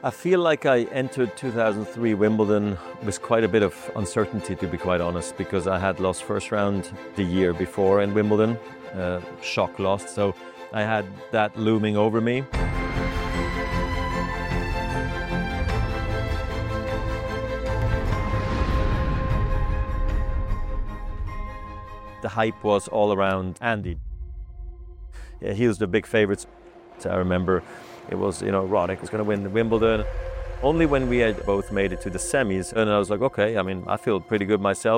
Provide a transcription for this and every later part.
I feel like I entered 2003 Wimbledon with quite a bit of uncertainty, to be quite honest, because I had lost first round the year before in Wimbledon, shock loss, so I had that looming over me. The hype was all around Andy. Yeah, he was the big favourite. So I remember it was, Roddick was going to win Wimbledon. Only when we had both made it to the semis, and I was like, okay, I feel pretty good myself.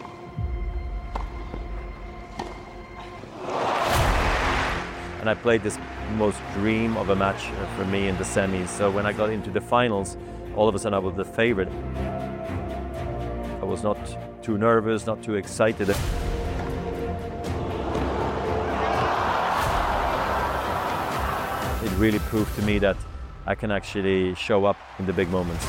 And I played this most dream of a match for me in the semis. So when I got into the finals, all of a sudden I was the favourite. I was not too nervous, not too excited. It really proved to me that I can actually show up in the big moments.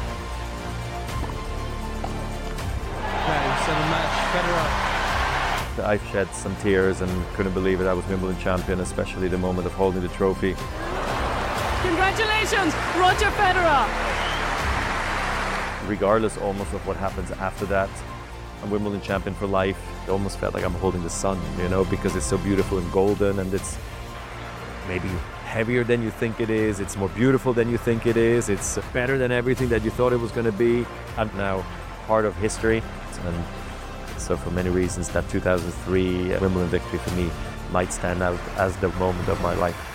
Okay, 7-match, Federer. I shed some tears and couldn't believe it. I was Wimbledon champion, especially the moment of holding the trophy. Congratulations, Roger Federer! Regardless almost of what happens after that, I'm Wimbledon champion for life. It almost felt like I'm holding the sun, because it's so beautiful and golden, and it's maybe heavier than you think it is, it's more beautiful than you think it is, it's better than everything that you thought it was going to be. I'm now part of history, and so for many reasons that 2003 Wimbledon victory for me might stand out as the moment of my life.